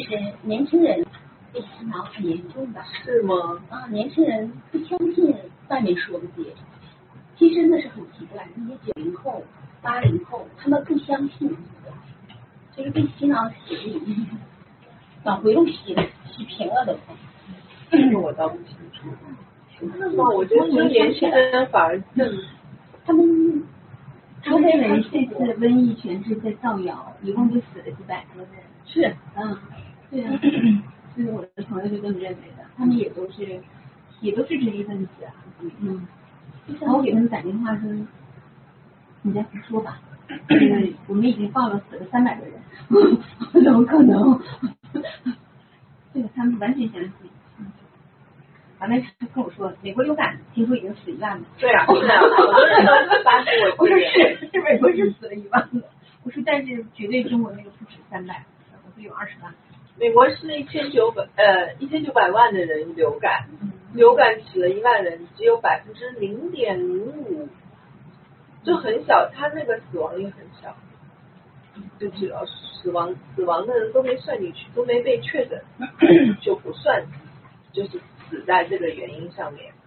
实年轻人被洗脑很严重的。 是吗？ 啊，年轻人不相信外面说的这些，其实那是很奇怪。那些90后、80后，他们不相信，就是被洗脑洗脑回路洗平了都。 这个我倒不清楚。那我觉得这年轻人反而更， 他们认为这次瘟疫全是在造谣，一共就死了几百个人。 是， 对啊，就是我的朋友就这么认为的，他们也都是知识分子啊，然后我给他们打电话说，你再胡说吧，我们已经报了死了300个人，怎么可能？这个他们完全相信。完了跟我说，美国流感听说已经死1万了。 对啊，是啊，好多人都发给我。 我说是美国是死了1万了。我说但是绝对中国那个不止300，我说有20万。 美国是1900万的人流感，流感死了1万人，只有0.05%，就很小，他那个死亡率很小，就是死亡的人都没算进去，都没被确诊，就不算，就是死在这个原因上面。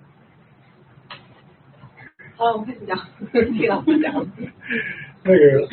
好，我们开始讲，听老师讲。 那个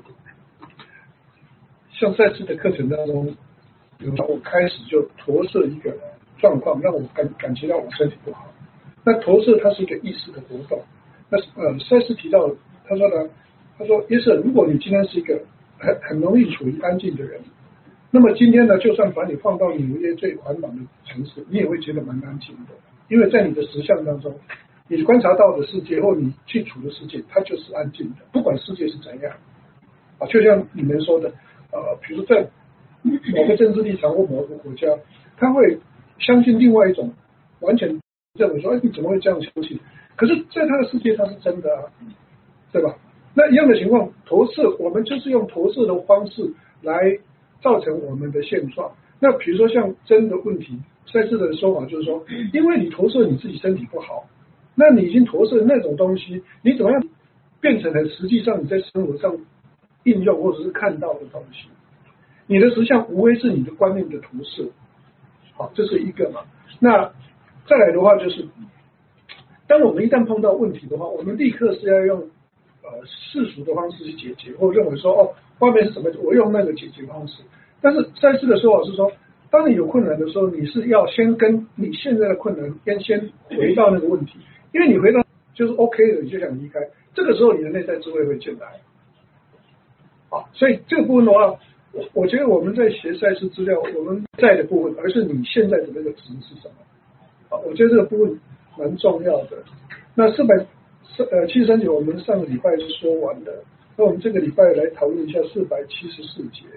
像在次的课程当中，我开始就投射一个状况，让我感觉到我身体不好。那投射它是一个意识的活动。那赛斯提到，他说，耶稣，如果你今天是一个很容易处于安静的人，那么今天呢，就算把你放到纽约最繁忙的城市，你也会觉得蛮安静的，因为在你的实相当中，你观察到的世界或你去处的世界，它就是安静的，不管世界是怎样。就像你们说的，比如在某个政治立场或某个国家，他会相信另外一种，完全认为说，你怎么会这样相信？可是，在他的世界，它是真的啊，对吧？那一样的情况，投射，我们就是用投射的方式来造成我们的现状。那比如说像真的问题，赛斯的说法就是说，因为你投射你自己身体不好，那你已经投射那种东西，你怎么样变成了实际上你在生活上应用或者是看到的东西？你的实相无非是你的观念的投射，好，这是一个嘛。那再来的话就是，当我们一旦碰到问题的话，我们立刻是要用世俗的方式去解决，或认为说外面是什么，我用那个解决方式。但是赛斯的说法是说，当你有困难的时候，你是要先跟你现在的困难先回到那个问题，因为你回到就是 OK 的，你就想离开，这个时候你的内在智慧会进来。好，所以这个部分的话，我觉得我们在学赛斯资料，我们在的部分，而是你现在的那个值是什么？我觉得这个部分蛮重要的。那473节我们上个礼拜说完的，那我们这个礼拜来讨论一下474节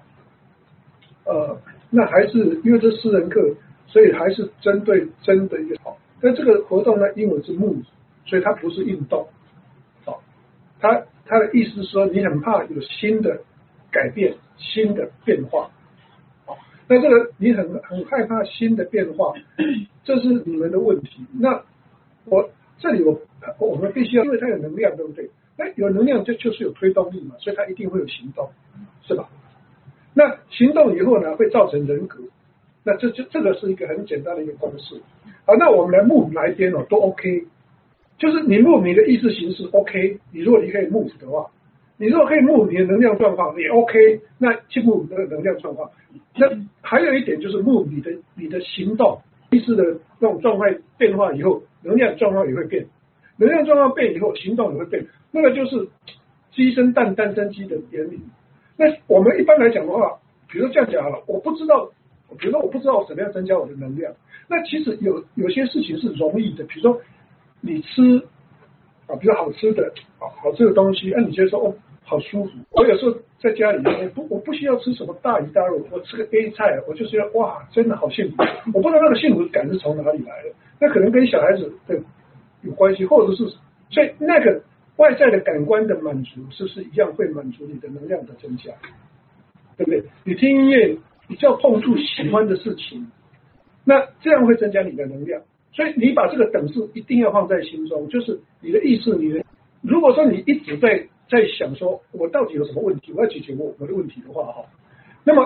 那还是因为这私人课，所以还是针对真的一个好。但这个活动呢，英文是 move， 所以它不是运动。好，它的意思是说，你很怕有新的改变、新的变化。好，那这个你很害怕新的变化，这是你们的问题。那这里我们必须要，因为它有能量，对不对？那有能量就是有推动力嘛，所以它一定会有行动，是吧？那行动以后呢，会造成人格。那这个是一个很简单的一个公式。好，那我们来 move 哪一边都 OK。就是你 move 你的意识形式 OK， 你如果你可以 move 的话，你如果可以 move 你的能量状况也 OK， 那去 move 那个能量状况。那还有一点就是 move 你的行动意识的那种状态变化以后，能量状况也会变，能量状况变以后，行动也会变。那个就是鸡生蛋，蛋生鸡的原理。那我们一般来讲的话，比如这样讲好了，我不知道怎么样增加我的能量。那其实有些事情是容易的，比如说你吃比如好吃的东西，你觉得说好舒服。我有时候在家里我不需要吃什么大鱼大肉，我吃个 A 菜，我就觉得哇，真的好幸福。我不知道那个幸福感是从哪里来的，那可能跟小孩子的有关系，或者是所以那个外在的感官的满足，是不是一样会满足你的能量的增加？对不对？你听音乐，你就要碰触喜欢的事情，那这样会增加你的能量。所以你把这个等式一定要放在心中，就是你的意识，如果说你一直在想说，我到底有什么问题，我要解决我的问题的话，那么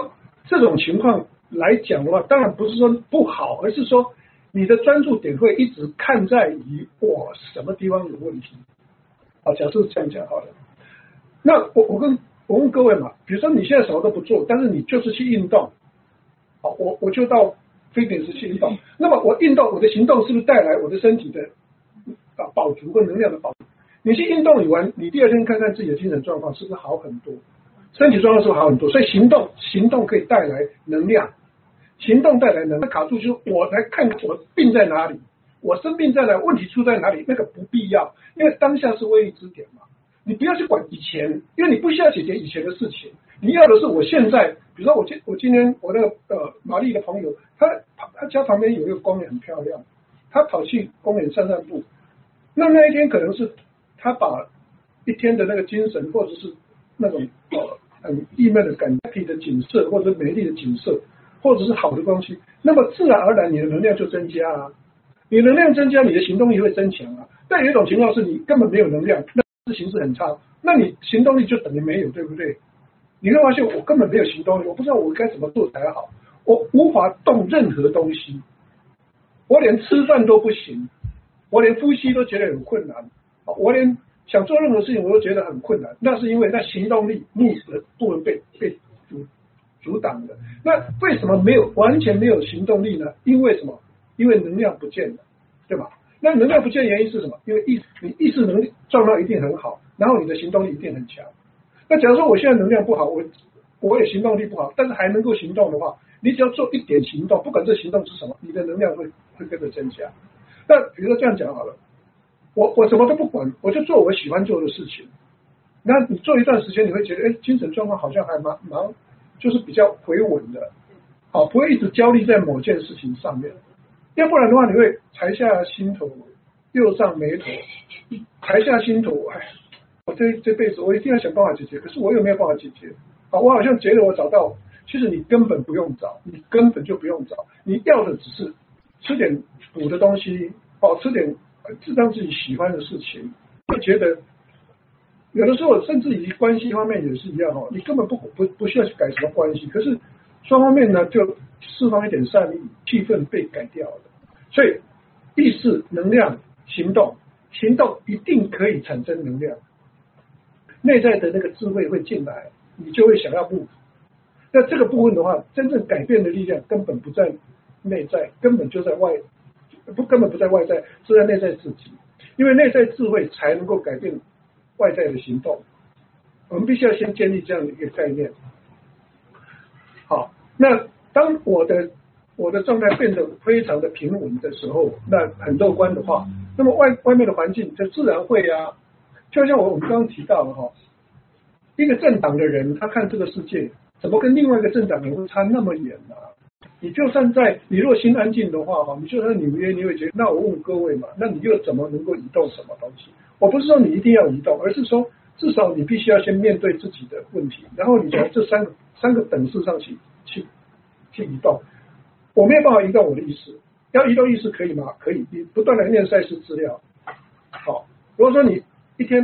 这种情况来讲的话，当然不是说不好，而是说你的专注点会一直看在于我什么地方有问题。好，假设这样讲好了。那我问各位嘛，比如说你现在什么都不做，但是你就是去运动。好，我就到非典时去运动。那么我运动，我的行动是不是带来我的身体的饱足跟能量的饱足？你去运动完，你第二天看看自己的精神状况是不是好很多，身体状况是不是好很多？所以行动可以带来能量，行动带来能量。卡住就是我来看看我病在哪里，我生病在哪，问题出在哪里？那个不必要，因为当下是威力之点嘛。你不要去管以前，因为你不需要解决以前的事情，你要的是我现在。比如说我今天我那个玛丽的朋友，他家旁边有一个公园很漂亮，他跑去公园散散步。那一天可能是他把一天的那个精神，或者是那种很郁闷的感觉的景色，或者是美丽的景色，或者是好的东西，那么自然而然你的能量就增加啊。你能量增加，你的行动力会增强啊。但有一种情况是你根本没有能量，那事情是很差，那你行动力就等于没有，对不对？你会发现我根本没有行动力，我不知道我该怎么做才好，我无法动任何东西，我连吃饭都不行，我连呼吸都觉得很困难，我连想做任何事情我都觉得很困难。那是因为那行动力的部分被阻挡了。那为什么完全没有行动力呢？因为什么？因为能量不见了，对吧？那能量不见的原因是什么？因为你意识能力状况一定很好，然后你的行动力一定很强。那假如说我现在能量不好，我也行动力不好，但是还能够行动的话，你只要做一点行动，不管这行动是什么，你的能量会跟着增加。那比如说这样讲好了，我什么都不管，我就做我喜欢做的事情。那你做一段时间，你会觉得精神状况好像还蛮就是比较回稳的，好，不会一直焦虑在某件事情上面。要不然的话，你会才下心头，又上眉头，才下心头，我这辈子我一定要想办法解决，可是我有没有办法解决？我好像觉得我找到，其实你根本不用找，你根本就不用找，你要的只是吃点补的东西，吃点让自己喜欢的事情。会觉得有的时候甚至于关系方面也是一样，你根本不需要去改什么关系，可是双方面呢就释放一点善意，气氛被改掉了。所以意识、能量、行动一定可以产生能量。内在的那个智慧会进来，你就会想要move。那这个部分的话，真正改变的力量根本不在内在，根本就在根本不在外在，是在内在自己。因为内在智慧才能够改变外在的行动。我们必须要先建立这样的一个概念。好，那当我的状态变得非常的平稳的时候，那很乐观的话，那么外面的环境就自然会啊。就像我们刚刚提到的一个政党的人，他看这个世界怎么跟另外一个政党人会差那么远呢？你就算你若心安静的话，你就在纽约，你会觉得，那我问各位嘛，那你又怎么能够移动什么东西？我不是说你一定要移动，而是说至少你必须要先面对自己的问题，然后你从这三个等式上去移动。我没有办法移动我的意识，要移动意识可以吗？可以，你不断的念赛事资料。好，如果说你一天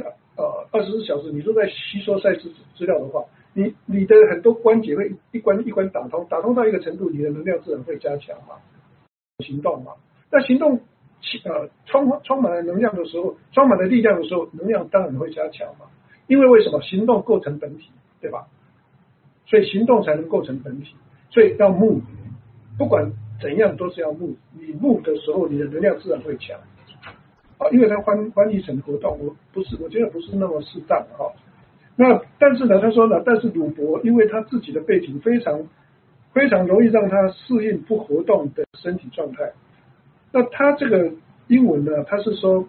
24小时你都在吸收赛事资料的话，你的很多关节会一关一关打通到一个程度，你的能量自然会加强嘛，行动嘛。那行动充满了能量的时候，充满了力量的时候，能量当然会加强嘛。因为为什么？行动构成本体，对吧？所以行动才能构成本体，所以要move，不管怎样都是要move。你move的时候，你的能量自然会强。因为它翻译成活动，我觉得不是那么适当那但是呢，他说呢，但是鲁伯因为他自己的背景非常非常容易让他适应不活动的身体状态。那他这个英文呢，他是说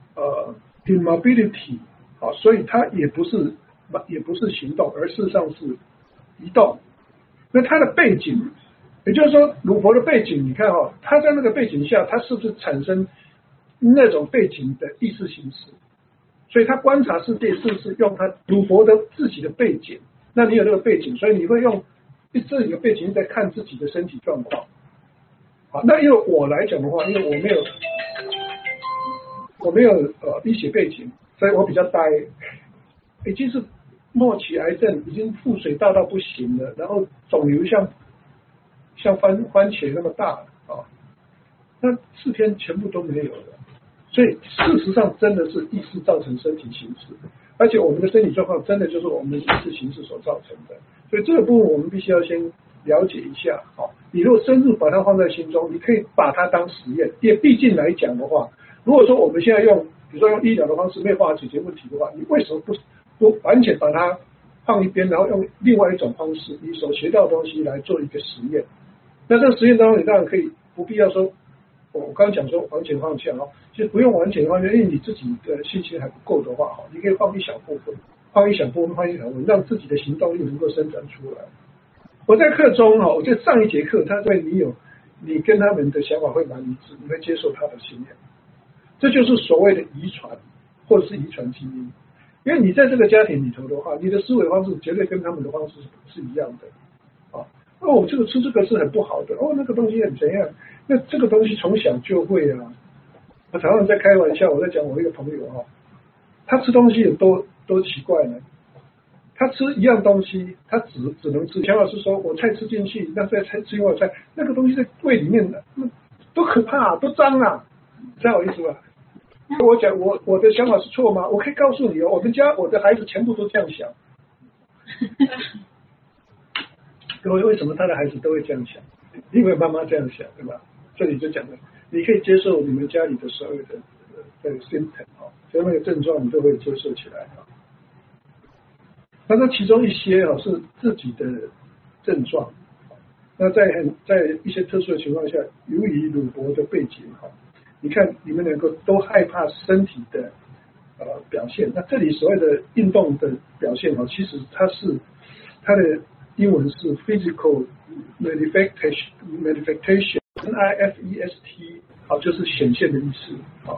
immobility，所以他也不是行动，而事实上是移动。那他的背景，也就是说鲁伯的背景，你看他在那个背景下，他是不是产生那种背景的意识形式？所以他观察世界是不是用他鲁伯的自己的背景？那你有那个背景，所以你会用自己的背景在看自己的身体状况。好，那因为我来讲的话，因为我没有医学背景，所以我比较呆。其实末期癌症已经腹水大到不行了，然后肿瘤像番茄那么大啊，那4天全部都没有了。所以事实上真的是意识造成身体形式，而且我们的身体状况真的就是我们的意识形式所造成的。所以这个部分我们必须要先了解一下。你如果深入把它放在心中，你可以把它当实验。也毕竟来讲的话，如果说我们现在用比如说用医疗的方式没有办法解决问题的话，你为什么不完全把它放一边，然后用另外一种方式，你所学到的东西来做一个实验？那这个实验当中，你当然可以不必要说，我刚刚讲说完全放下其实不用完全放下，因为你自己的信心还不够的话你可以放一小部分，让自己的行动力能够伸展出来。我在课中我觉得上一节课他对你跟他们的想法会蛮一致，你会接受他的信念，这就是所谓的遗传或者是遗传基因。因为你在这个家庭里头的话，你的思维方式绝对跟他们的方式是一样的这个吃这个是很不好的那个东西很怎样，那这个东西从小就会我常常在开玩笑，我在讲我一个朋友他吃东西也都奇怪了，他吃一样东西他只能吃，钱老师说我菜吃进去，那再吃另外菜，那个东西在胃里面都可怕都脏知道我意思吧？我讲我的想法是错吗？我可以告诉你我的孩子全部都这样想。各位，为什么他的孩子都会这样想？因为妈妈这样想，对吧？这里就讲了，你可以接受你们家里的所有的symptom 所有那个症状，你都会接受起来那其中一些是自己的症状，那在一些特殊的情况下，由于鲁伯的背景你看你们两个都害怕身体的表现，那这里所谓的运动的表现其实它的英文是 physical manifestation NIFEST 就是显现的意思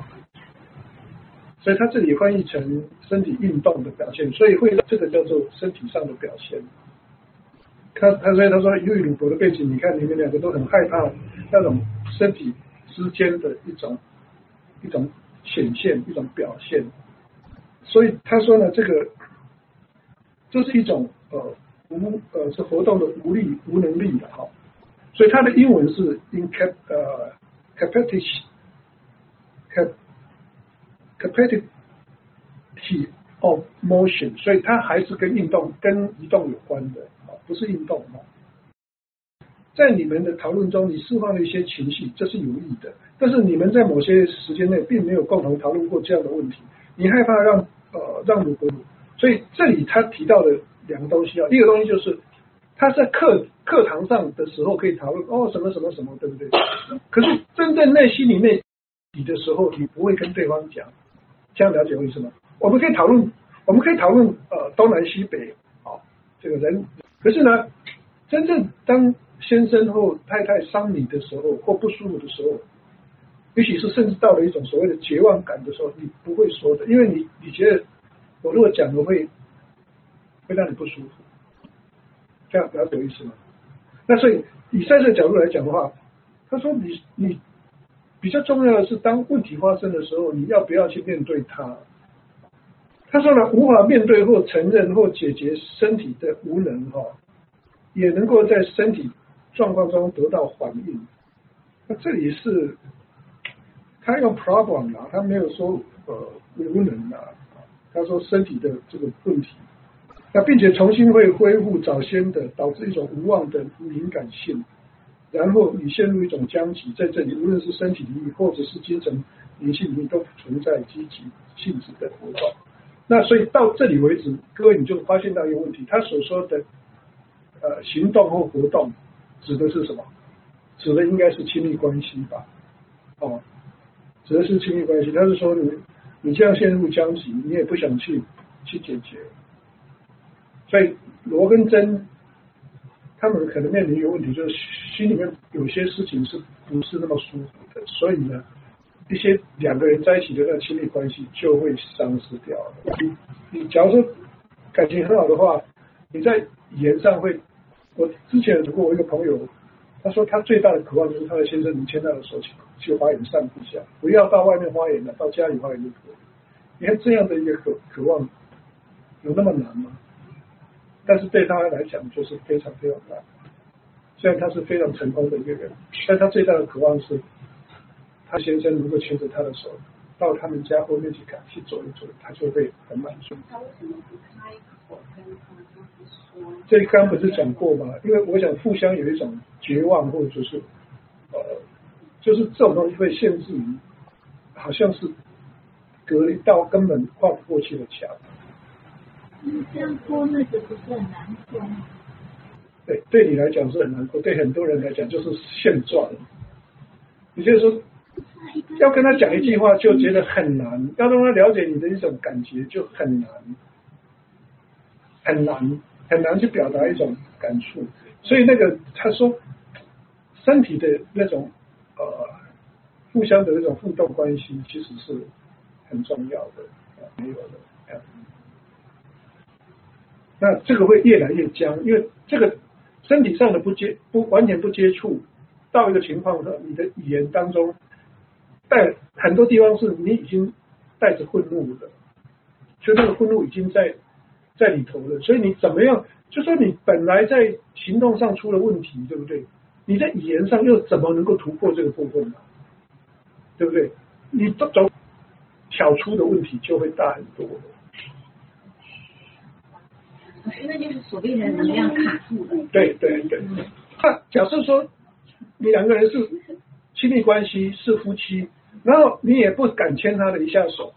所以它这里翻译成身体运动的表现，所以这个叫做身体上的表现。所以他说由于鲁伯的背景，你看你们两个都很害怕那种身体之间的一种显现，一种表现，所以他说呢，这是一种是活动的无能力的所以它的英文是 incapacity of motion， 所以它还是跟移动有关的不是运动在你们的讨论中，你释放了一些情绪，这是有益的，但是你们在某些时间内并没有共同讨论过这样的问题，你害怕让鲁伯，所以这里他提到的两个东西一个东西就是他在课堂上的时候可以讨论什么什么什么，对不对？可是真正内心里面的时候，你不会跟对方讲，这样了解我意思吗？我们可以讨论东南西北这个人，可是呢，真正当先生或太太伤你的时候，或不舒服的时候，尤其是甚至到了一种所谓的绝望感的时候，你不会说的，因为你觉得我如果讲的会让你不舒服，这样了解我意思吗？那所以以赛斯角度来讲的话，他说你比较重要的是，当问题发生的时候，你要不要去面对它？他说呢，无法面对或承认或解决身体的无能也能够在身体状况中得到反应。那这里是他用 problem 他没有说无能他说身体的这个问题，那并且重新会恢复早先的，导致一种无望的敏感性，然后你陷入一种僵局，在这里无论是身体领域或者是精神灵性领域都存在积极性质的活动。那所以到这里为止，各位你就发现到一个问题，他所说的行动或活动指的是什么？指的应该是亲密关系吧指的是亲密关系。他是说你这样陷入僵局，你也不想去解决，所以罗跟珍他们可能面临一个问题，就是心里面有些事情是不是那么舒服的，所以呢一些两个人在一起的那亲密关系就会丧失掉了。你假如说感情很好的话，你在语言上会，我之前有过我一个朋友，他说他最大的渴望就是他的先生能牵他的手去花园散步一下，不要到外面花园了，到家里花园就可以。你看这样的一个渴望有那么难吗？ 但是对他来讲就是非常非常难。虽然他是非常成功的一个人，但他最大的渴望是，他先生如果牵着他的手到他们家后面去走一走，他就会很满足。 他为什么不开口跟他说？ 这刚不是讲过吗？因为我想互相有一种绝望，或者就是就是这种东西会限制于，好像是隔了一道根本跨不过去的墙。 这样过日子不是很难过吗？ 对，对你来讲是很难过，对很多人来讲就是现状。也就是说，要跟他讲一句话就觉得很难，要让他了解你的一种感觉就很难，很难去表达一种感触。所以那个他说，身体的那种互相的那种互动关系其实是很重要的，没有的。那这个会越来越僵，因为这个身体上的完全不接触，到一个情况上，你的语言当中带很多地方是你已经带着愤怒的，所以那个愤怒已经在里头了。所以你怎么样？就说你本来在行动上出了问题，对不对？你在语言上又怎么能够突破这个部分呢？对不对？你这种挑出的问题就会大很多。 我觉得就是所谓的能量卡住了。 对。那假设说你两个人是亲密关系，是夫妻，然后你也不敢牵他的一下手，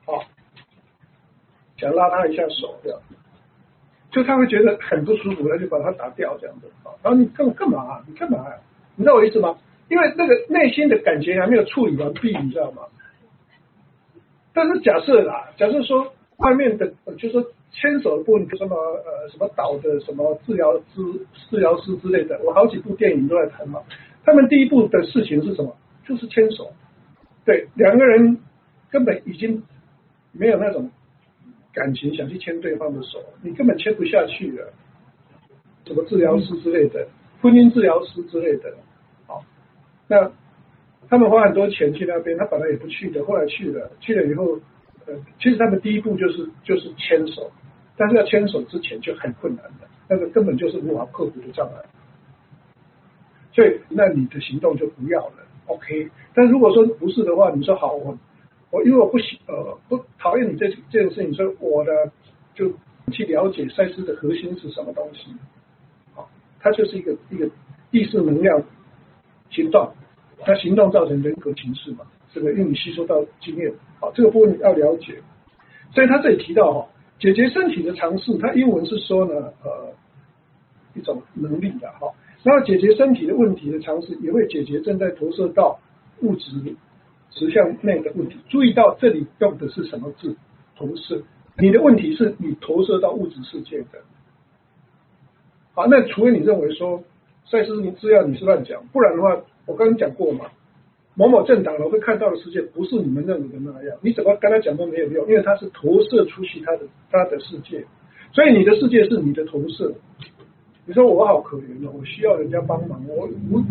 想拉他一下手这样，就他会觉得很不舒服，他就把他打掉这样子。然后你干嘛？你干嘛呀？你知道我意思吗？因为那个内心的感觉还没有处理完毕，你知道吗？但是假设说外面的就是说牵手的部分，什么岛的什么治疗师之类的，我好几部电影都在谈嘛。他们第一步的事情是什么？就是牵手。对，两个人根本已经没有那种感情想去牵对方的手，你根本牵不下去了。什么治疗师之类的，婚姻治疗师之类的，那他们花很多钱去那边，他本来也不去的，后来去了以后，其实他们第一步就是牵手，但是要牵手之前就很困难的，那个根本就是无法克服的障碍。所以那你的行动就不要了 ，OK。但如果说不是的话，你说好，我因为我不讨厌你这件事情，所以我呢就去了解赛斯的核心是什么东西。它就是一个意识能量行动，它行动造成人格情绪嘛，这个因为你吸收到经验，这个部分你要了解。所以他这里提到解决身体的常识，他英文是说呢一种能力的然后解决身体的问题的常识，也会解决正在投射到物质实相内的问题。注意到这里用的是什么字？投射。你的问题是你投射到物质世界的。好，那除非你认为说赛斯资料你是乱讲，不然的话，我刚刚讲过嘛，某某政党会看到的世界不是你们认为的那样，你怎么跟他讲都没有用，因为他是投射出去他的世界，所以你的世界是你的投射。你说我好可怜我需要人家帮忙，我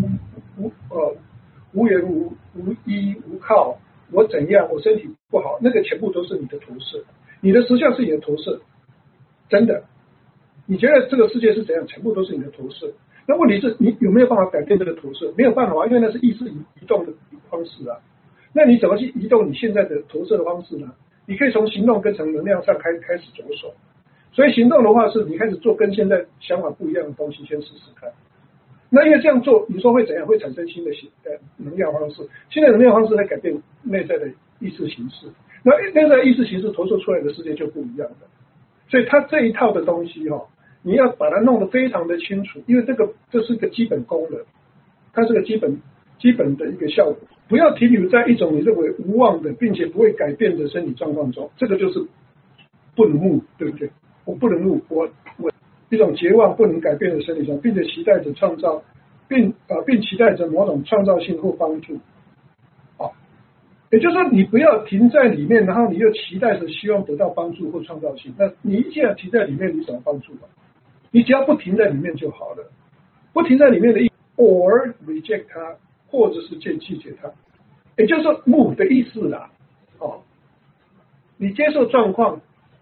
无缘无依无靠，我怎样，我身体不好，那个全部都是你的投射，你的实相是你的投射，真的。你觉得这个世界是怎样，全部都是你的投射。那问题是你有没有办法改变这个投射？没有办法，因为那是意识移动的方式啊。那你怎么去移动你现在的投射的方式呢？你可以从行动跟从能量上开始着手。所以行动的话是你开始做跟现在想法不一样的东西，先试试看。那因为这样做，你说会怎样？会产生新的能量方式，新的能量方式会改变内在的意识形式。那内在的意识形式投射出来的世界就不一样了。所以它这一套的东西你要把它弄得非常的清楚，因为这是个基本功能，它是个基本的一个效果。不要停留在一种你认为无望的并且不会改变的身体状况中，这个就是不能目，对不对？我不能目，我一种绝望不能改变的身体状况，并且期待着创造，并期待着某种创造性或帮助。也就是说，你不要停在里面，然后你又期待着希望得到帮助或创造性。那你既然停在里面，你怎么帮助？你只要不停在里面就好了。不停在里面的意思 ，or reject 它，或者是拒绝它。也就是说 ，move 的意思啦。你接受状况，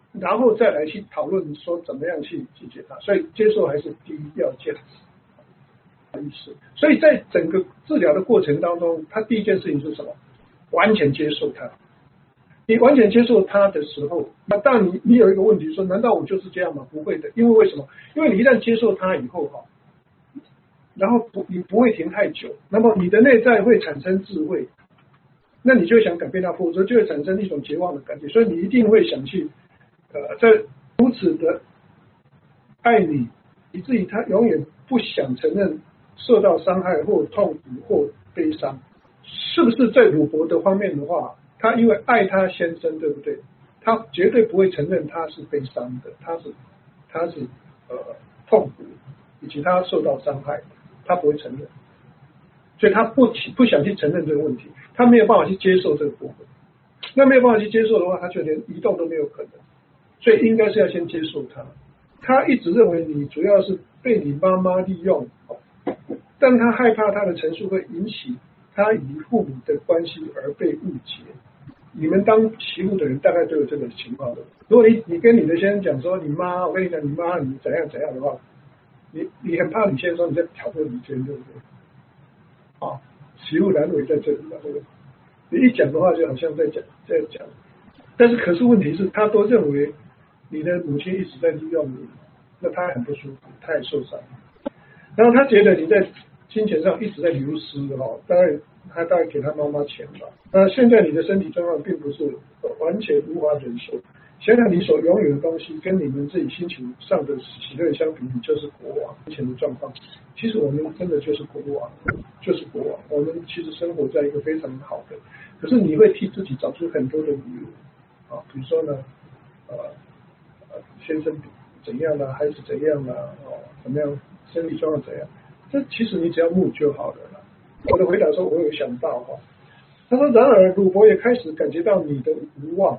然后再来去讨论说怎么样去解它。所以接受还是第一要件。意识。所以在整个治疗的过程当中，他第一件事情是什么？完全接受它。你完全接受它的时候，那当然你有一个问题说，难道我就是这样吗？不会的，因为为什么？因为你一旦接受它以后哈，然后你不会停太久，那么你的内在会产生智慧，那你就会想改变它，否则就会产生一种绝望的感觉，所以你一定会想去在如此的爱你，以至于他永远不想承认受到伤害或痛苦或悲伤。是不是在鲁伯的方面的话，他因为爱他先生，对不对？他绝对不会承认他是悲伤的，他是痛苦，以及他受到伤害，他不会承认，所以他不想去承认这个问题，他没有办法去接受这个部分。那没有办法去接受的话，他就连移动都没有可能，所以应该是要先接受他。他一直认为你主要是被你妈妈利用，但他害怕他的陈述会引起他与父母的关系而被误解。你们当媳妇的人大概都有这个情况的。如果你跟你的先生讲说，你妈，我跟你讲，你妈你怎样怎样的话，你很怕你先生说你在挑拨离间，对不对？啊，媳妇难为在这里嘛，对不对？你一讲的话，就好像在讲，但是可是问题是，他都认为你的母亲一直在利用你，那他很不舒服，他也受伤。然后他觉得你在金钱上一直在流失他大概给他妈妈钱吧。那现在你的身体状况并不是完全无法忍受，想想你所拥有的东西跟你们自己心情上的喜乐相比，你就是国王。目前的状况，其实我们真的就是国王，我们其实生活在一个非常好的，可是你会替自己找出很多的理由啊，比如说呢，先生怎样啦，孩子怎样啦，怎么样，身体状况怎样，这其实你只要目就好了啦。我的回答说，我有想到哈，他说，然而鲁伯也开始感觉到你的无望，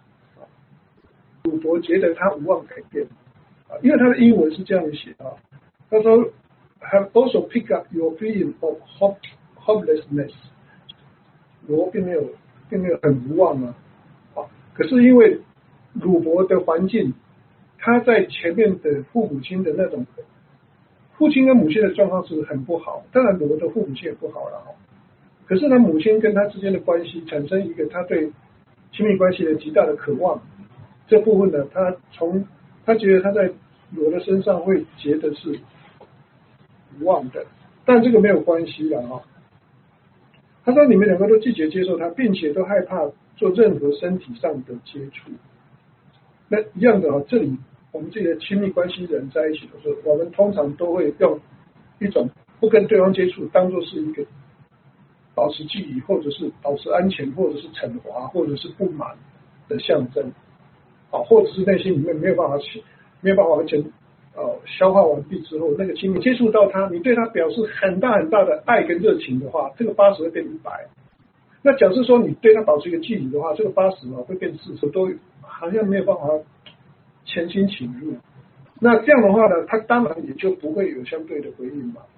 鲁伯觉得他无望改变，因为他的英文是这样写啊，他说 have also picked up your feeling of hopelessness， 我并没有很无望啊，可是因为鲁伯的环境，他在前面的父母亲的那种。父亲跟母亲的状况是很不好，当然我的父母亲也不好了，可是他母亲跟他之间的关系产生一个他对亲密关系的极大的渴望，这部分呢，他觉得他在我的身上会觉得是无望的，但这个没有关系了啊。他说你们两个都拒绝接受他，并且都害怕做任何身体上的接触。那一样的这里。我们自己的亲密关系人在一起的时候，我们通常都会用一种不跟对方接触当作是一个保持距离，或者是保持安全，或者是惩罚，或者是不满的象征，或者是内心里面没有办法完全消化完毕之后，那个亲密接触到他，你对他表示很大很大的爱跟热情的话，这个80会变100。那假设说你对他保持一个距离的话，这个80会变40，都好像没有办法全心倾入，那这样的话呢，他当然也就不会有相对的回应嘛。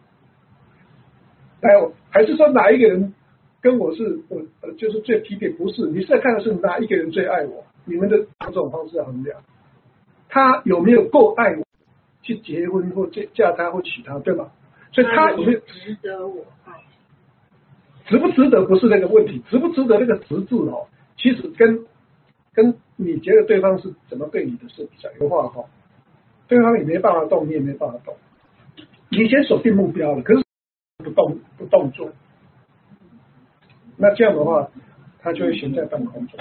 还是说哪一个人跟我是就是最匹配？不是，你是在看的是哪一个人最爱我？你们的这种方式要衡量，他有没有够爱我，去结婚或嫁他或娶他，对吗？所以他有没有值得我爱？ 值不值得不是那个问题，值不值得那个值字其实跟你觉得对方是怎么对你的是比较有话对方也没办法动，你也没办法动。你先锁定目标了，可是不动作，那这样的话，他就会悬在半空中。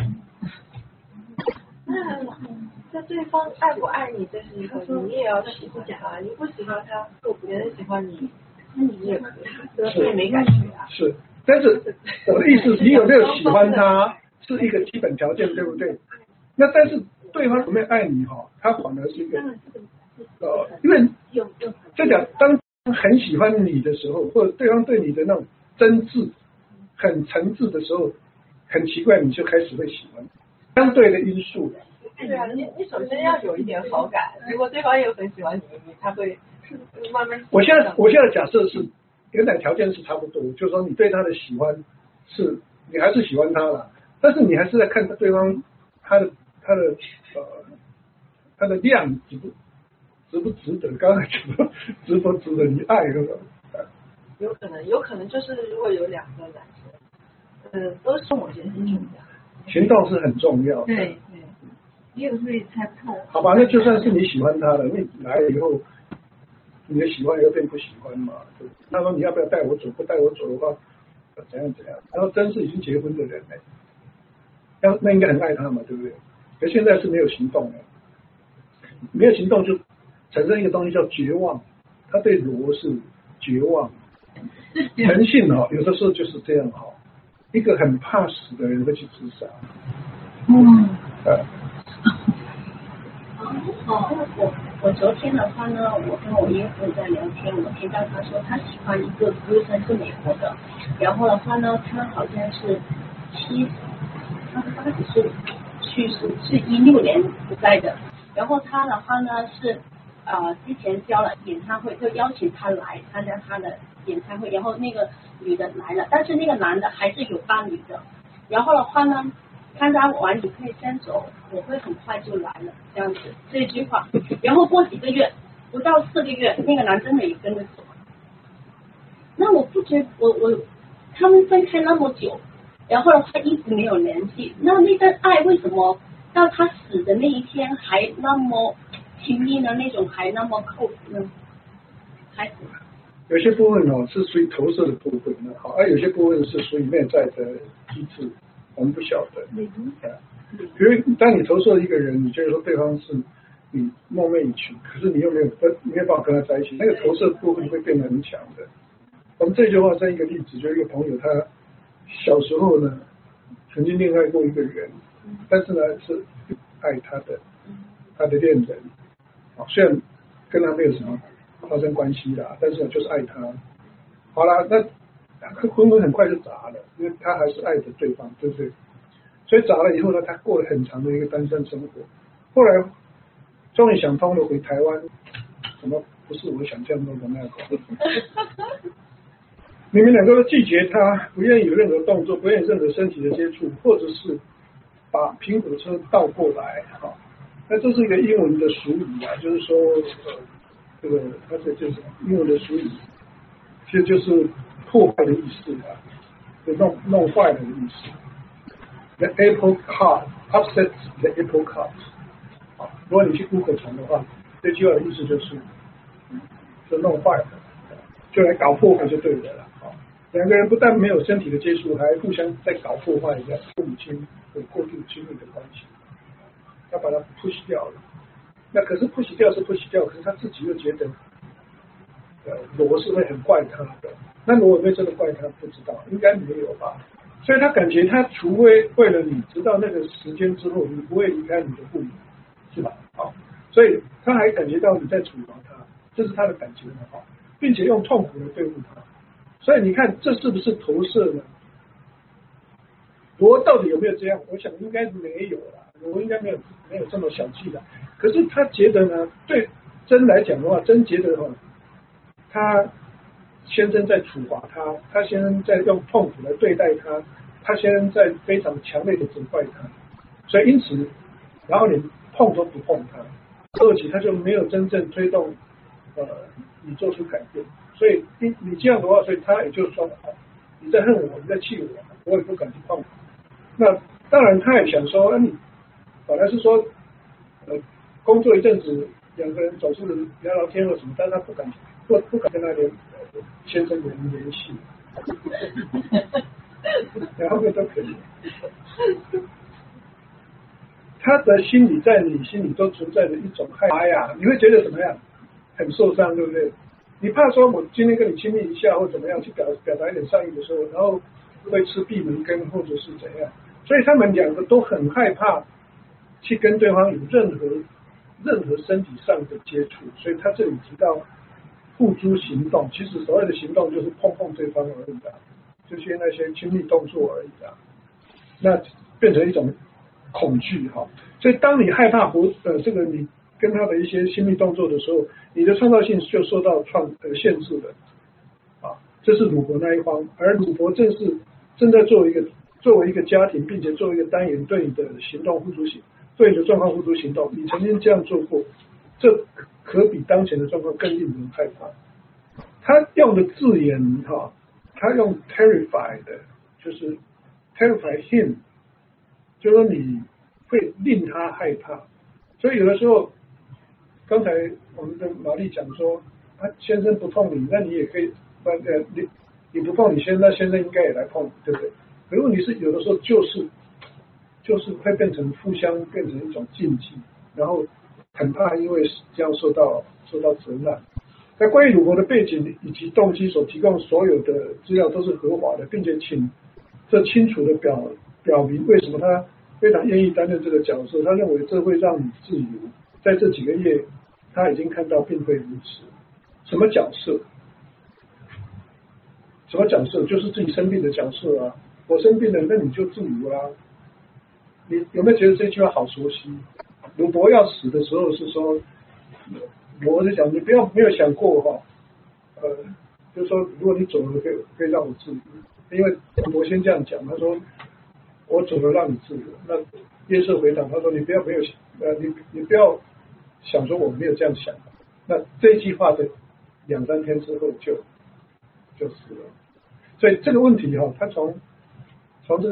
那对方爱不爱你，这是一个你也要喜欢他，你不喜欢他，别人喜欢你，那你也可以，所以没感觉啊。 是，但是我的意思，你有没有喜欢他？是一个基本条件，对不对？那但是对方有没有爱你他反而是一个因为就讲当很喜欢你的时候，或者对方对你的那种真挚、很诚挚的时候，很奇怪，你就开始会喜欢。相对的因素。 对啊，你首先要有一点好感，如果对方也很喜欢你，他会慢慢。我现在假设是原来条件是差不多，就是说你对他的喜欢是，你还是喜欢他了。但是你还是在看对方他的它的量值不值得？刚才讲值不值得你爱有可能就是如果有2个男生，都是我觉得很重要， 行动是很重要的。 对对，也有时候也猜不透。 好吧，那就算是你喜欢他了，你来了以后，你的喜欢又变不喜欢嘛？他说你要不要带我走？不带我走的话，怎样？然后真是已经结婚的人呢，那应该很爱他嘛，对不对？可现在是没有行动的，没有行动就产生一个东西叫绝望。他对罗是绝望，人性有的时候就是这样一个很怕死的人会去自杀。 我昨天的话呢，我跟我岳父在聊天，我听到他说他喜欢一个歌生是美国的，然后的话呢，他好像是他80岁去世，是16年不在的。然后他的话呢是之前交了演唱会，就邀请他来参加他的演唱会，然后那个女的来了，但是那个男的还是有伴侣的。然后的话呢，参加完你可以先走，我会很快就来了，这样子这句话。然后过几个月，不到4个月，那个男真的也跟着走。那我不觉得他们分开那么久，然后的话一直没有联系，那个爱为什么到他死的那一天还那么亲密呢？那种还那么close呢？ 有些部分是属于投射的部分而有些部分是属于内在的机制，我们不晓得。比如当你投射一个人，你觉得说对方是你梦寐以求，可是你又没有办法跟他在一起，那个投射部分会变得很强的。我们这句话是一个例子，就一个朋友，他小时候呢曾经恋爱过一个人，但是呢是爱他的恋人，虽然跟他没有什么发生关系啦，但是呢就是爱他。好了，那婚很快就砸了，因为他还是爱着对方，对不对？所以砸了以后呢，他过了很长的一个单身生活。后来终于想通了，回台湾，怎么不是我想象中的那样？你们两个都拒绝他，不愿意有任何动作，不愿意任何身体的接触，或者是把苹果车倒过来那这是一个英文的俗语就是说这个它就是英文的俗语，其实就是破坏的意思就弄坏了的意思。The apple cart upsets the apple cart。如果你去 Google 查的话，这句话的意思就弄坏了，就来搞破坏就对了。两个人不但没有身体的接触，还互相在搞破坏的父母亲有过度亲密的关系，要把它 push 掉了。那可是 push 掉是 push 掉，可是他自己又觉得罗是会很怪他的。那罗有没有真的怪他不知道，应该没有吧。所以他感觉他除非为了你直到那个时间之后，你不会离开你的父母，是吧？所以他还感觉到你在处罚他，这是他的感觉并且用痛苦来对付他。所以你看这是不是投射呢？罗到底有没有这样？我想应该没有啦，罗应该没有这么小气的。可是他觉得呢，对真来讲的话，真觉得他先生在处罚他，他先生在用痛苦来对待他，他先生在非常强烈的责怪他，所以因此，然后你碰都不碰他，而且他就没有真正推动你做出改变。所以你这样的话，所以他也就说你在恨我，你在气我，我也不敢去碰。那当然他也想说，你本来是说工作一阵子，两个人总是聊聊天或什么，但是他不敢跟他先生联系，然后面都可以。他的心理在你心里都存在着一种害怕呀，你会觉得怎么样？很受伤，对不对？你怕说我今天跟你亲密一下或怎么样去表达一点善意的时候，然后会吃闭门羹或者是怎样，所以他们两个都很害怕去跟对方有任何身体上的接触。所以他这里提到付诸行动，其实所谓的行动就是碰对方而已就是那些亲密动作而已那变成一种恐惧所以当你害怕这个你跟他的一些亲密动作的时候，你的创造性就受到限制了这是鲁伯那一方。而鲁伯正在作为一个家庭，并且作为一个单元对你的行动付诸对你的状况付诸行动，你曾经这样做过，这可比当前的状况更令人害怕。他用的字眼哈，他用 terrified 就是 terrify him， 就是说你会令他害怕。所以有的时候，刚才我们的玛丽讲说，他先生不碰你，那你也可以，你不碰你先生，那先生应该也来碰你，对不对？可是问题是有的时候就是会变成互相变成一种禁忌，然后很怕因为这样受到责难。在关于鲁伯的背景以及动机所提供所有的资料都是合法的，并且这清楚的表明为什么他非常愿意担任这个角色。他认为这会让你自由。在这几个月，他已经看到并非如此。什么角色？什么角色？就是自己生病的角色啊！我生病了，那你就自由啦。你有没有觉得这句话好熟悉？鲁伯要死的时候是说，我是讲你没有想过哈，就是说如果你走了可以让我自由，因为鲁伯先这样讲，他说我走了让你自由。那约瑟回答他说你不要想说我没有这样想。那这一句话的2-3天之后就死了。所以这个问题哈，他从这个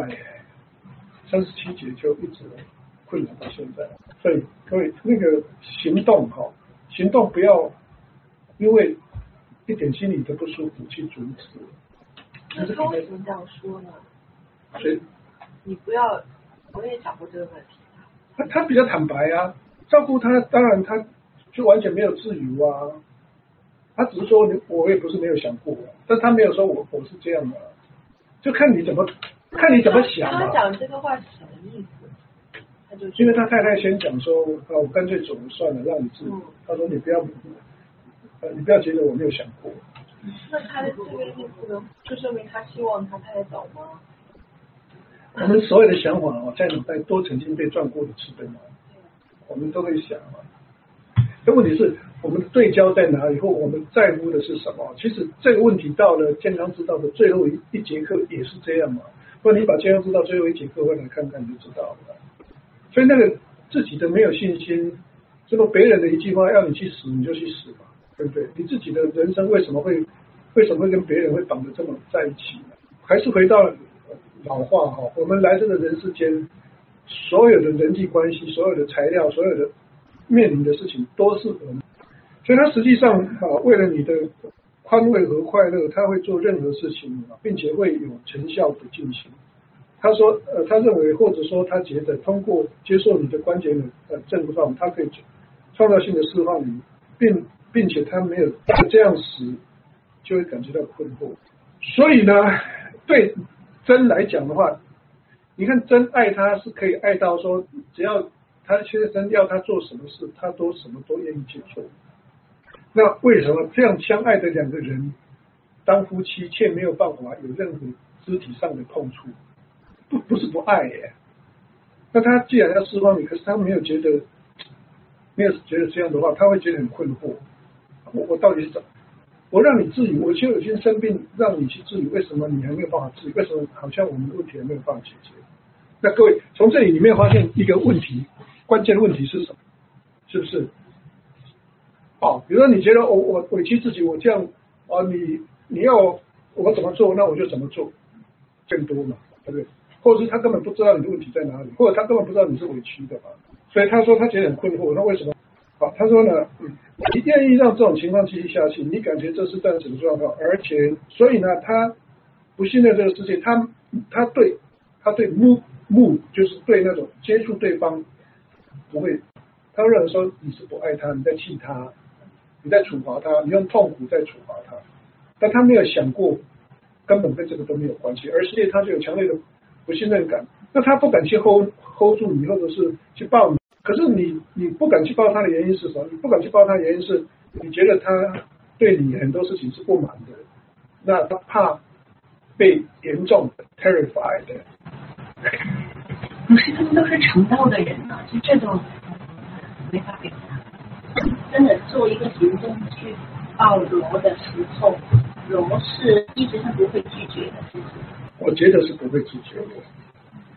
437节就一直困扰到现在。所以各位那个行动不要因为一点心里的不舒服去阻止。 那他为什么这样说呢？ 所以你不要，我也想过这个问题。 他比较坦白啊，照顾他，当然他就完全没有自由啊。他只是说我也不是没有想过，但他没有说我是这样的，就看你怎么想嘛。 他讲这个话是什么意思？ 因为他太太先讲说，我干脆走了算了，让你自由。他说你不要觉得我没有想过。 那他的这个意思呢，就说明他希望他太太走吗？ 我们所有的想法在脑袋都曾经被转过一次，对吗？我们都会想嘛。但问题是我们的对焦在哪里，或我们在乎的是什么？其实这个问题到了健康之道的最后一节课也是这样嘛。不然你把健康之道最后一节课回来看看你就知道了。所以那个自己的没有信心，这个别人的一句话要你去死你就去死嘛，对不对？你自己的人生为什么会跟别人会绑得这么在一起呢？还是回到老话哈，我们来这个人世间，所有的人际关系、所有的材料、所有的面临的事情都是我们，所以他实际上为了你的宽慰和快乐，他会做任何事情，并且会有成效的进行。他说，他认为或者说他觉得通过接受你的关节的症状，他可以创造性的释放你，并且他没有这样时就会感觉到困惑。所以呢，对真来讲的话，你看真爱他是可以爱到说，只要他先生要他做什么事，他都什么都愿意去做。那为什么这样相爱的2个人当夫妻，却没有办法有任何肢体上的碰触？不是不爱耶。那他既然要释放你，可是他没有觉得这样的话，他会觉得很困惑。我到底是怎么？我让你自由，我就已经生病，让你去自由，为什么你还没有办法自由？为什么好像我们的问题还没有办法解决？那各位从这里你没有发现一个问题，关键问题是什么？是不是？比如说你觉得我委屈自己，我这样你要我怎么做，那我就怎么做，更多嘛，对不对？或者是他根本不知道你的问题在哪里，或者他根本不知道你是委屈的嘛，所以他说他觉得很困惑。那为什么？他说呢，你愿意让这种情况继续下去，你感觉这是暂时的状况，而且所以呢，他不信任这个世界，他对目就是对那种接触对方不会，他认为说你是不爱他，你在气他，你在处罚他，你用痛苦在处罚他，但他没有想过根本跟这个都没有关系，而世界他就有强烈的不信任感，那他不敢去 hold 住你，或者是去抱你。可是你不敢去抱他的原因是什么？你不敢去抱他的原因是你觉得他对你很多事情是不满的，那他怕被严重的 terrified 的。 不是，他们都是成道的人啊，就这种没法表达。 真的做一个行动去抱罗的时候，罗是一直是不会拒绝的，是不是？ 我觉得是不会拒绝的。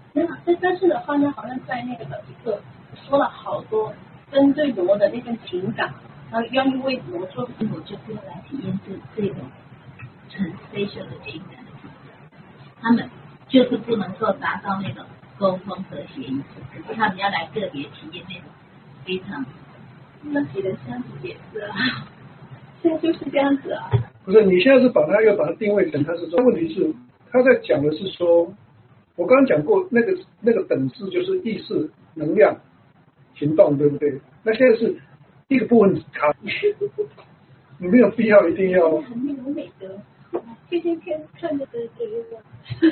但是的话呢，好像在那个一个说了好多针对罗的那份情感，然后愿意为罗做， 我就是要来体验这种很 special 的情感的体验。他们就是不能够达到那种沟通和谐一致，可是他们要来个别体验那种非常那几人相处也是啊，现在就是这样子啊。 不是，你现在是把它定位成他是说，问题是他在讲的是说，我刚刚讲过那个等式就是意识、能量、行动，对不对？那现在是一个部分卡，你没有必要一定要。 很没有美德，天天看着这个。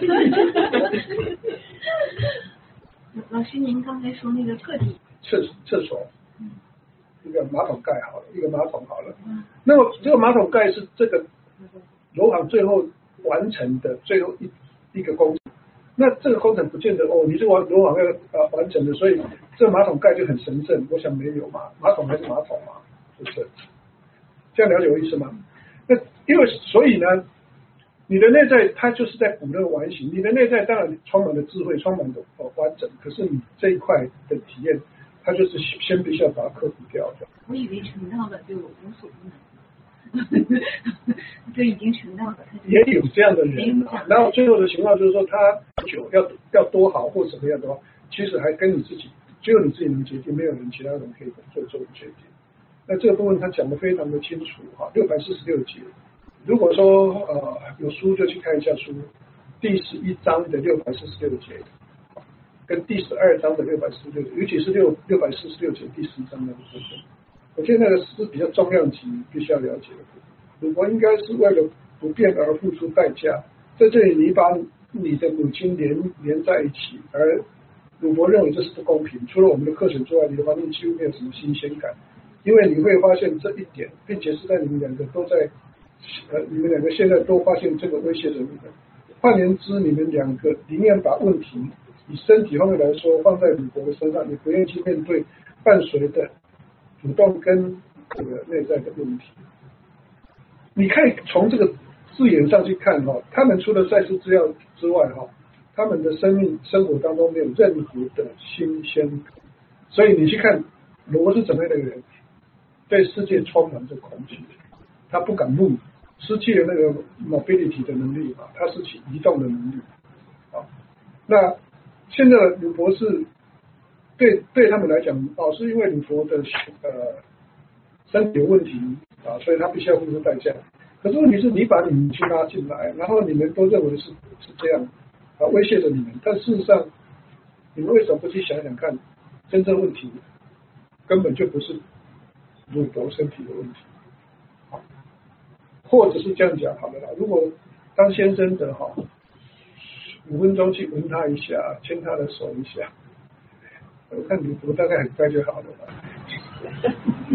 老师，您刚才说那个个体厕所，一个马桶盖好了，一个马桶好了。那么这个马桶盖是这个楼行最后完成的最后一个工程。那这个工程不见得哦，你这个楼行要完成的，所以这个马桶盖就很神圣。我想没有嘛，马桶还是马桶嘛，是不是？这样了解我意思吗？那因为所以呢，你的内在它就是在补那个完形，你的内在当然充满了智慧，充满了完整，可是你这一块的体验，它就是先必须要把它克服掉的。 我以为成道了就无所不能，就已经成道了。 也有这样的人，然后最后的情况就是说，他酒要多好或怎么样的话，其实还跟你自己，只有你自己能决定，没有人其他人可以做决定。那这个部分他讲得非常的清楚哈，646节。如果说有书就去看一下书，第11章的646节，跟第12章的646节，尤其是646节第10章那个部分，我觉得那个是比较重量级，必须要了解的部分。鲁伯应该是为了不变而付出代价，在这里你把你的母亲连在一起，而鲁伯认为这是不公平。除了我们的课程之外，你的环境几乎没有什么新鲜感，因为你会发现这一点，并且是在你们两个都在。你们两个现在都发现这个威胁着你们。换言之，你们两个宁愿把问题以身体方面来说放在鲁伯的身上，也不愿意去面对伴随的主动跟这个内在的问题。你可以从这个字眼上去看哈，他们除了赛事之药之外哈，他们的生活当中没有任何的新鲜感。所以你去看罗是怎么样的人，对世界充满着恐惧。他不敢move，失去了那个 mobility 的能力嘛，他失去移动的能力。那现在的鲁伯是对他们来讲是因为鲁伯的身体有问题所以他必须要付出代价。可是问题是你把你母亲拉进来，然后你们都认为是这样威胁着你们，但事实上你们为什么不去想想看，真正问题根本就不是鲁伯身体的问题。或者是这样讲好了啦，如果当先生的5分钟去闻他一下，牵他的手一下，我看鲁伯大概很快就好了吧。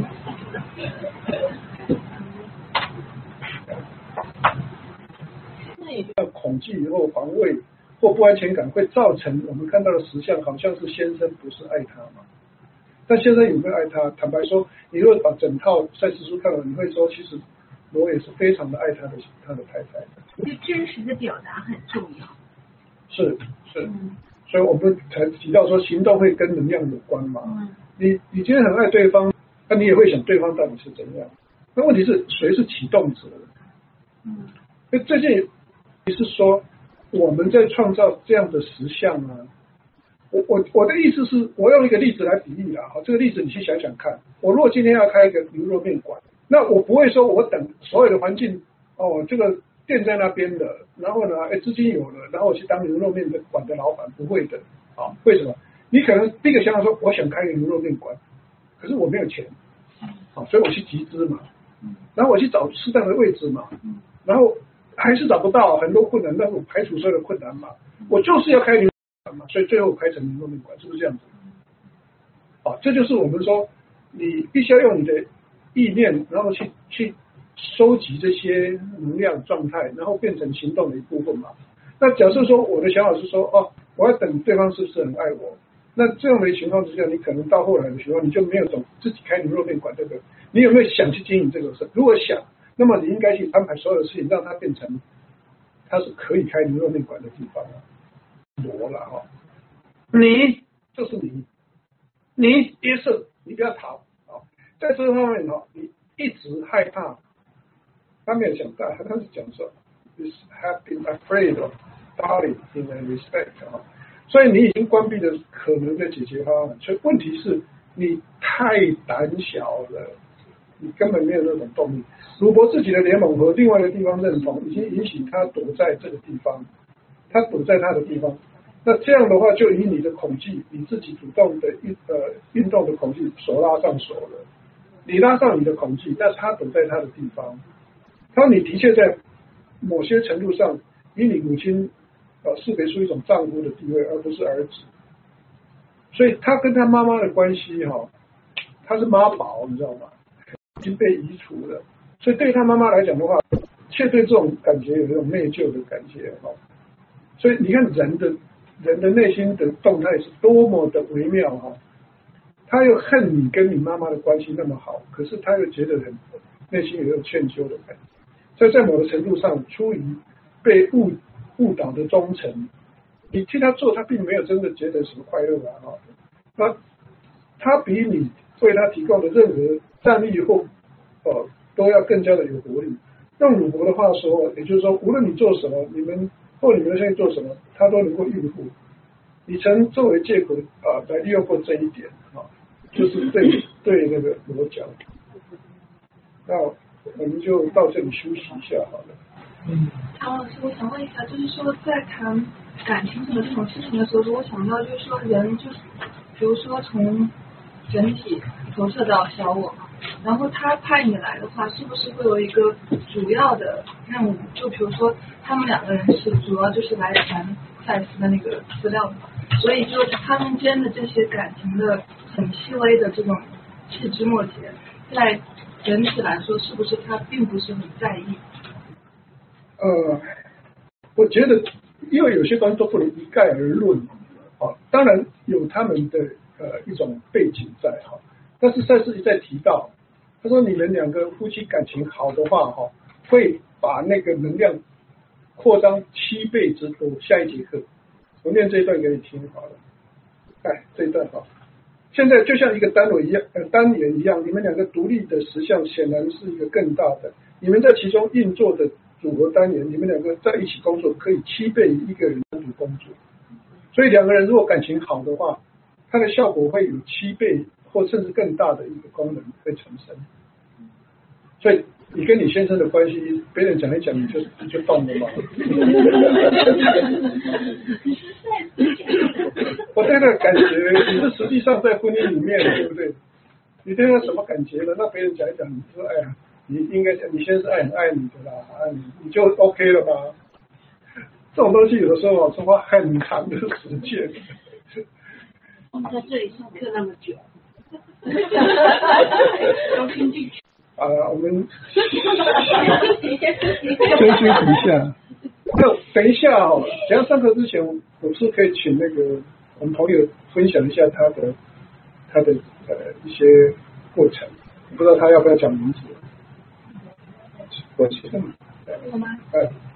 那恐惧或防卫或不安全感会造成我们看到的实相，好像是先生不是爱他嘛？但先生有没有爱他？坦白说，你如果把整套赛事书看了，你会说其实罗也是非常的爱他的太太的。 就真实的表达很重要。 是，所以我们才提到说行动会跟能量有关嘛。你今天很爱对方，那你也会想对方到底是怎样。那问题是谁是启动者？那这件是说我们在创造这样的实相啊。我的意思是，我用一个例子来比喻这个例子你去想想看。我如果今天要开一个牛肉面馆，那我不会说我等所有的环境这个店在那边的，然后呢资金有了，然后我去当牛肉面馆的老板，不会的。为什么？你可能第一个想法说我想开一个牛肉面馆，可是我没有钱，所以我去集资嘛，然后我去找适当的位置嘛，然后还是找不到，很多困难，但是我排除所有的困难嘛，我就是要开牛肉面馆嘛，所以最后开成牛肉面馆，是不是这样子？这就是我们说你必须要用你的意念，然后去收集这些能量状态，然后变成行动的一部分嘛。那假设说我的想法是说我要等对方是不是很爱我，那这样的情况之下，你可能到后来的情况你就没有懂自己开牛肉面馆这个，你有没有想去经营这个事？如果想，那么你应该去安排所有的事情，让它变成它是可以开牛肉面馆的地方罗了你就是你，你也是，你不要逃啊！在这方面你一直害怕，他没有想到，他是讲说 ，have been afraid of darling in a respect 所以你已经关闭了可能的解决方案。所以问题是你太胆小了，你根本没有那种动力。鲁伯自己的联盟和另外一个地方认同，已经允许他躲在这个地方，他躲在他的地方。那这样的话，就以你的恐惧，你自己主动的运动的恐惧，手拉上手了。你拉上你的恐惧，但是他躲在他的地方。他说你的确在某些程度上，以你母亲视为出一种丈夫的地位，而不是儿子。所以他跟他妈妈的关系他是妈宝，你知道吗？已经被移除了。所以对他妈妈来讲的话，却对这种感觉有一种内疚的感觉所以你看人的内心的动态是多么的微妙他又恨你跟你妈妈的关系那么好，可是他又觉得内心有一种歉疚的感觉。所以在某个程度上，出于被误导的忠诚，你替他做，他并没有真的觉得什么快乐那他比你为他提供的任何战力或都要更加的有活力。用鲁伯的话说，也就是说，无论你做什么，你们现在做什么，他都能够应付。你曾作为借口来利用过这一点就是对那个罗讲。那我们就到这里休息一下好了。 唐老师，我想问一下，就是说在谈感情什么这种事情的时候，我想到就是说人就是，比如说从整体投射到小我，然后他派你来的话，是不是会有一个主要的任务？就比如说他们两个人是主要就是来谈赛斯的那个资料的，所以就是他们间的这些感情的很细微的这种细枝末节，在整体来说，是不是他并不是很在意？ 我觉得，因为有些东西都不能一概而论当然有他们的一种背景在但是赛斯一再提到，他说你们两个夫妻感情好的话会把那个能量扩张7倍之多。下一节课我念这一段给你听好了。这一段现在就像一个单元一样，你们两个独立的实相显然是一个更大的，你们在其中运作的组合单元，你们两个在一起工作可以7倍一个人单独工作。所以两个人如果感情好的话，它的效果会有7倍或甚至更大的一个功能会产生。所以你跟你先生的关系，别人讲一讲你就动了嘛。我对那个感觉，你是实际上在婚姻里面，对不对？你对他什么感觉了？那别人讲一讲，你说哎呀，你应该你先生很爱你的啦，你就 OK 了吧？这种东西有的时候是花很长的时间。 我们在这里上课那么久，都听进去。 我们先休息一下。那等一下等一下上课之前，我是可以请那个我们朋友分享一下他的一些过程。不知道他要不要讲名字？我其实我吗？